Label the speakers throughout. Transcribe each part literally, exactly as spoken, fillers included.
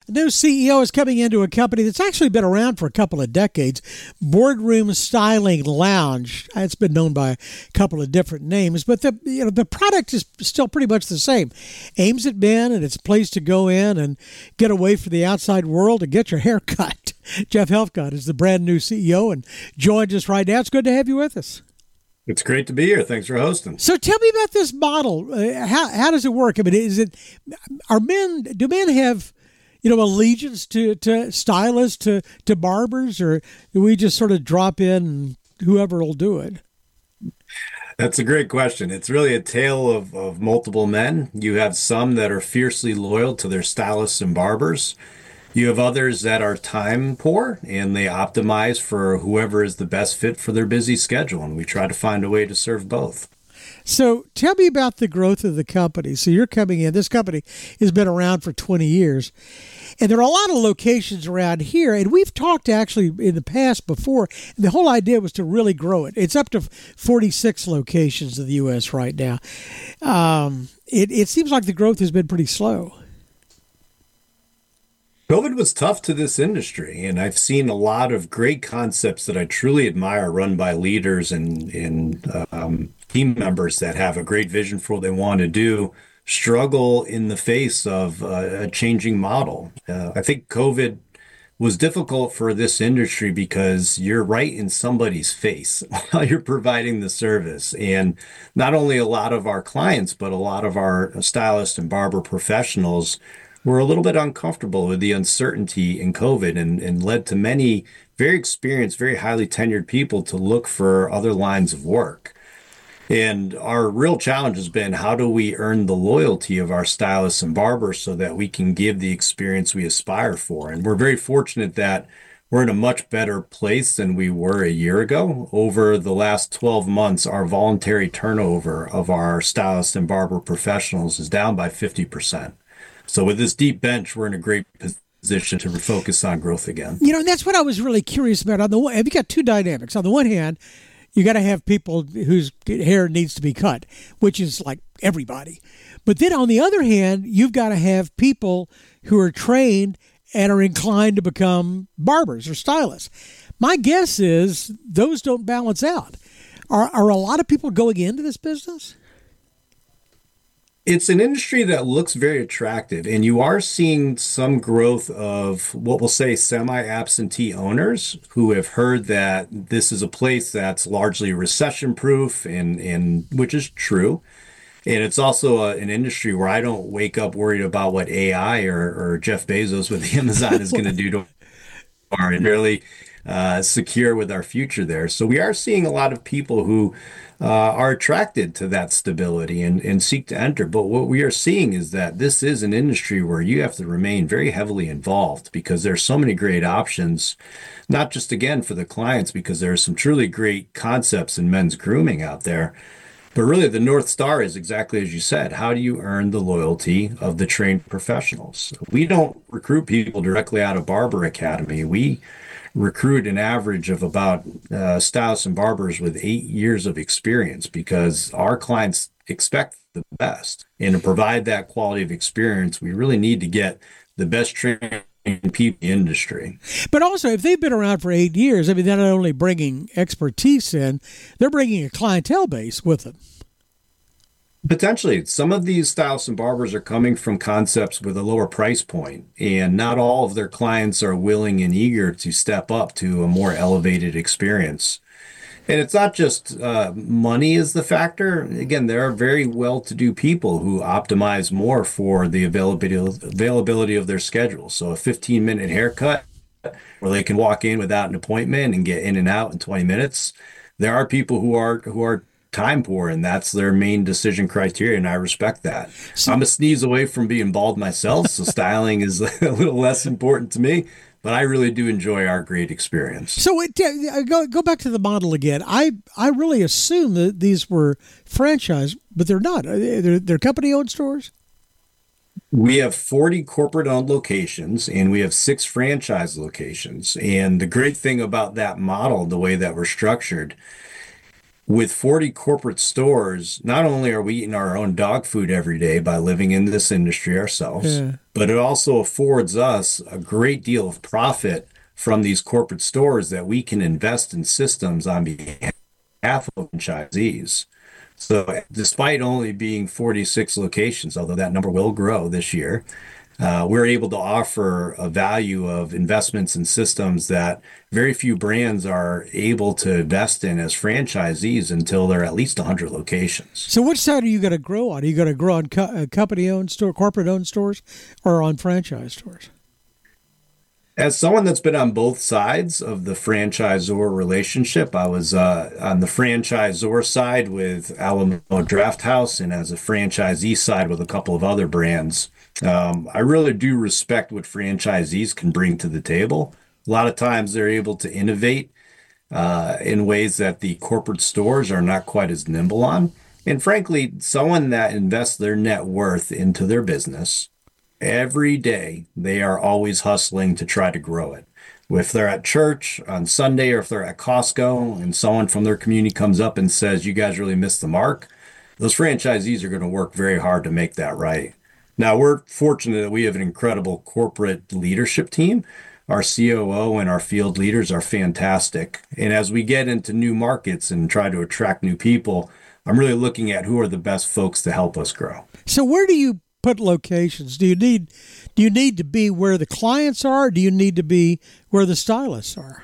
Speaker 1: new C E O is coming into a company that's actually been around for a couple of decades, Boardroom Styling Lounge. It's been known by a couple of different names, but the you know the product is still pretty much the same. Aims at men, and it's a place to go in and get away from the outside world and get your hair cut. Jeff Helfgott is the brand new C E O and joins us right now. It's good to have you with us.
Speaker 2: It's great to be here. Thanks for hosting.
Speaker 1: So tell me about this model. Uh, how how does it work? I mean, is it are men? Do men have you know allegiance to, to stylists, to to barbers, or do we just sort of drop in and whoever will do it?
Speaker 2: That's a great question. It's really a tale of, of multiple men. You have some that are fiercely loyal to their stylists and barbers. You have others that are time poor and they optimize for whoever is the best fit for their busy schedule. And we try to find a way to serve both.
Speaker 1: So tell me about the growth of the company. So you're coming in, this company has been around for twenty years. And there are a lot of locations around here. And we've talked actually in the past before. And the whole idea was to really grow it. It's up to forty-six locations in the U S right now. Um, it, it seems like the growth has been pretty slow.
Speaker 2: COVID was tough to this industry, and I've seen a lot of great concepts that I truly admire run by leaders and, and um, team members that have a great vision for what they want to do struggle in the face of uh, a changing model. Uh, I think COVID was difficult for this industry because you're right in somebody's face while you're providing the service. And not only a lot of our clients, but a lot of our stylist and barber professionals were a little bit uncomfortable with the uncertainty in COVID and, and led to many very experienced, very highly tenured people to look for other lines of work. And our real challenge has been, how do we earn the loyalty of our stylists and barbers so that we can give the experience we aspire for? And we're very fortunate that we're in a much better place than we were a year ago. Over the last twelve months, our voluntary turnover of our stylists and barber professionals is down by fifty percent. So with this deep bench, we're in a great position to refocus on growth again.
Speaker 1: You know, and that's what I was really curious about. On the one, you got two dynamics. On the one hand, you got to have people whose hair needs to be cut, which is like everybody. But then on the other hand, you've got to have people who are trained and are inclined to become barbers or stylists. My guess is those don't balance out. Are are a lot of people going into this business?
Speaker 2: It's an industry that looks very attractive, and you are seeing some growth of what we'll say semi-absentee owners who have heard that this is a place that's largely recession-proof, and, and which is true. And it's also a, an industry where I don't wake up worried about what A I or, or Jeff Bezos with Amazon is going to do to our and really uh, secure with our future there. So we are seeing a lot of people who uh, are attracted to that stability and, and seek to enter. But what we are seeing is that this is an industry where you have to remain very heavily involved because there's so many great options, not just again for the clients, because there are some truly great concepts in men's grooming out there. But really, the North Star is exactly as you said. How do you earn the loyalty of the trained professionals? We don't recruit people directly out of Barber Academy. We recruit an average of about uh, stylists and barbers with eight years of experience because our clients expect the best. And to provide that quality of experience, we really need to get the best trained people in the industry.
Speaker 1: But also, if they've been around for eight years, I mean, they're not only bringing expertise in, they're bringing a clientele base with them.
Speaker 2: Potentially. Some of these stylists and barbers are coming from concepts with a lower price point, and not all of their clients are willing and eager to step up to a more elevated experience. And it's not just uh, money is the factor. Again, there are very well-to-do people who optimize more for the availability availability of their schedule. So a fifteen-minute haircut where they can walk in without an appointment and get in and out in twenty minutes. There are people who are who are time poor, and that's their main decision criteria, and I respect that. So, I'm a sneeze away from being bald myself, so styling is a little less important to me. But I really do enjoy our great experience.
Speaker 1: So it, uh, go go back to the model again. I, I really assume that these were franchise, but they're not. They're, they're company-owned stores?
Speaker 2: We have forty corporate-owned locations, and we have six franchise locations. And the great thing about that model, the way that we're structured, With forty corporate stores, not only are we eating our own dog food every day by living in this industry ourselves,
Speaker 1: Yeah.
Speaker 2: but it also affords us a great deal of profit from these corporate stores that we can invest in systems on behalf of franchisees. So, despite only being forty-six locations, although that number will grow this year, uh, we're able to offer a value of investments in systems that very few brands are able to invest in as franchisees until they're at least one hundred locations.
Speaker 1: So which side are you going to grow on? Are you going to grow on co- uh, company-owned store, corporate-owned stores, or on franchise stores?
Speaker 2: As someone that's been on both sides of the franchisor relationship, I was uh, on the franchisor side with Alamo Draft House and as a franchisee side with a couple of other brands. Um, I really do respect what franchisees can bring to the table. A lot of times they're able to innovate uh, in ways that the corporate stores are not quite as nimble on. And frankly, someone that invests their net worth into their business every day, they are always hustling to try to grow it. If they're at church on Sunday or if they're at Costco and someone from their community comes up and says, you guys really missed the mark, those franchisees are going to work very hard to make that right. Now, we're fortunate that we have an incredible corporate leadership team. Our C O O and our field leaders are fantastic. And as we get into new markets and try to attract new people, I'm really looking at who are the best folks to help us grow.
Speaker 1: So where do you put locations? Do you need do you need to be where the clients are? Or do you need to be where the stylists are?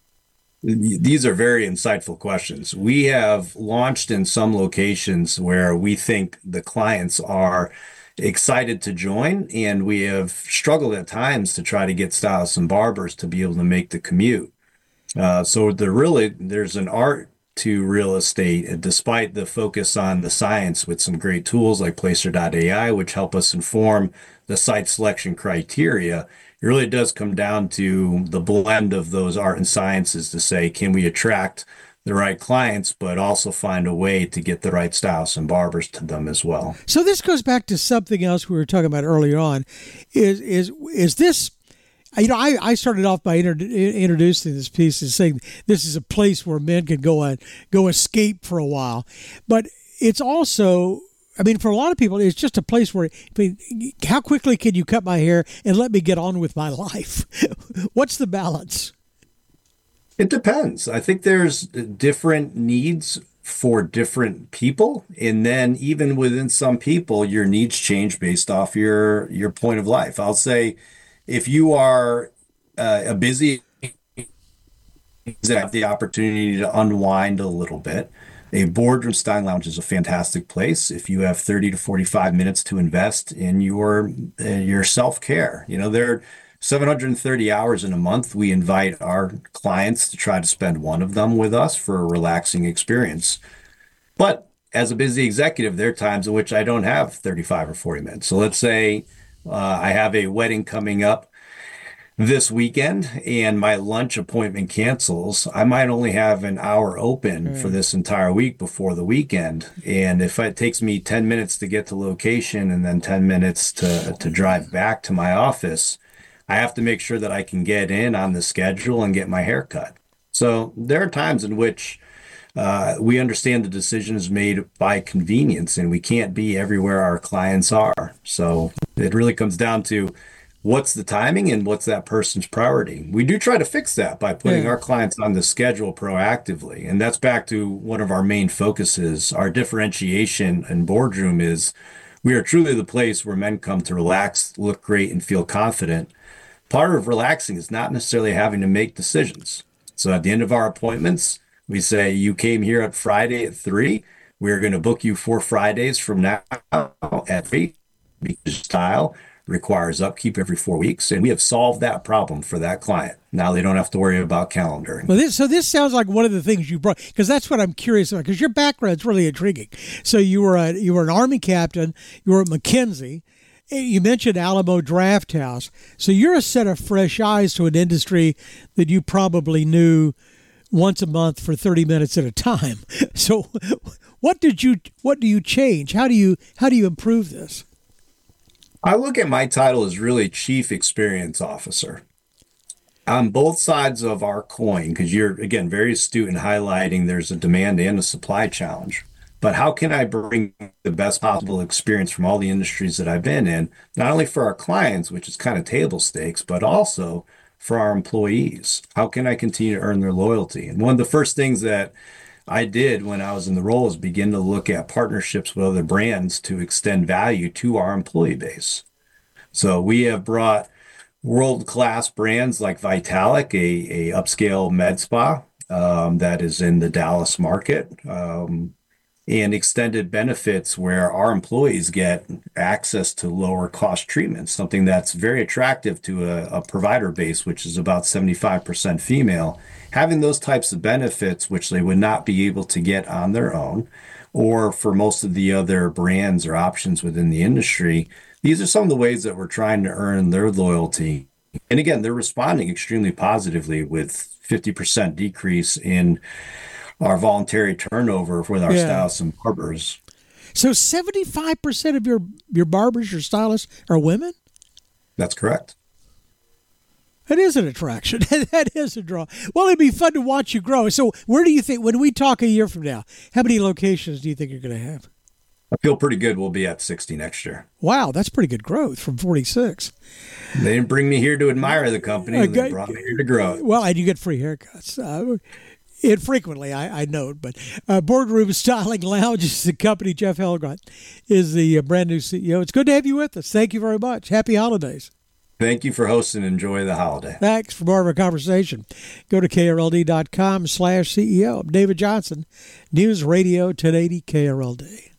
Speaker 2: These are very insightful questions. We have launched in some locations where we think the clients are excited to join, and we have struggled at times to try to get stylists and barbers to be able to make the commute. Uh, so there really there's an art to real estate, and despite the focus on the science with some great tools like Placer dot A I, which help us inform the site selection criteria, it really does come down to the blend of those art and sciences to say, can we attract the right clients, but also find a way to get the right stylists and barbers to them as well.
Speaker 1: So this goes back to something else we were talking about earlier on. Is is is this? You know, I, I started off by inter- introducing this piece and saying this is a place where men can go and go escape for a while, but it's also, I mean, for a lot of people, it's just a place where, I mean, how quickly can you cut my hair and let me get on with my life? What's the balance?
Speaker 2: It depends. I think there's different needs for different people, and then even within some people, your needs change based off your your point of life. I'll say, if you are uh, a busy, have the opportunity to unwind a little bit, a boardroom style lounge is a fantastic place. If you have thirty to forty-five minutes to invest in your uh, your self-care, you know, there are seven hundred thirty hours in a month. We invite our clients to try to spend one of them with us for a relaxing experience. But as a busy executive, there are times in which I don't have thirty-five or forty minutes. So let's say Uh, I have a wedding coming up this weekend and my lunch appointment cancels. I might only have an hour open mm. for this entire week before the weekend. And if it takes me ten minutes to get to location and then ten minutes to, to drive back to my office, I have to make sure that I can get in on the schedule and get my hair cut. So there are times in which Uh, we understand the decision is made by convenience and we can't be everywhere our clients are. So it really comes down to what's the timing and what's that person's priority. We do try to fix that by putting yeah. our clients on the schedule proactively. And that's back to one of our main focuses. Our differentiation in Boardroom is we are truly the place where men come to relax, look great, and feel confident. Part of relaxing is not necessarily having to make decisions. So at the end of our appointments, we say, you came here at Friday at three. We're going to book you four Fridays from now at three because style requires upkeep every four weeks. And we have solved that problem for that client. Now they don't have to worry about calendaring.
Speaker 1: Well, this, so this sounds like one of the things you brought, because that's what I'm curious about, because your background's really intriguing. So you were a, you were an Army captain. You were at McKinsey. You mentioned Alamo Draft House. So you're a set of fresh eyes to an industry that you probably knew once a month for thirty minutes at a time. So what did you, what do you change? How do you, how do you improve this?
Speaker 2: I look at my title as really Chief Experience Officer. On both sides of our coin, because you're, again, very astute in highlighting there's a demand and a supply challenge. But how can I bring the best possible experience from all the industries that I've been in, not only for our clients, which is kind of table stakes, but also for our employees? How can I continue to earn their loyalty? And one of the first things that I did when I was in the role is begin to look at partnerships with other brands to extend value to our employee base. So we have brought world-class brands like Vitalik, a, a upscale med spa um, that is in the Dallas market, um, and extended benefits where our employees get access to lower cost treatments, something that's very attractive to a, a provider base, which is about seventy-five percent female. Having those types of benefits, which they would not be able to get on their own, or for most of the other brands or options within the industry, these are some of the ways that we're trying to earn their loyalty. And again, they're responding extremely positively with fifty percent decrease in our voluntary turnover with our
Speaker 1: Yeah.
Speaker 2: stylists and barbers.
Speaker 1: So seventy-five percent of your, your barbers, your stylists are women?
Speaker 2: That's correct.
Speaker 1: That is an attraction. That is a draw. Well, it'd be fun to watch you grow. So where do you think, when we talk a year from now, how many locations do you think you're going to have?
Speaker 2: I feel pretty good. We'll be at sixty next year.
Speaker 1: Wow, that's pretty good growth from forty-six.
Speaker 2: They didn't bring me here to admire the company.
Speaker 1: Uh,
Speaker 2: They
Speaker 1: good.
Speaker 2: brought me here to grow it.
Speaker 1: Well, and you get free haircuts. Uh, infrequently, I, I note, but uh, Boardroom Styling Lounge is the company. Jeff Helgrott is the uh, brand new C E O. It's good to have you with us. Thank you very much. Happy holidays.
Speaker 2: Thank you for hosting. Enjoy the holiday.
Speaker 1: Thanks. For more of our conversation, go to K R L D dot com slash C E O. I'm David Johnson, News Radio ten eighty K R L D.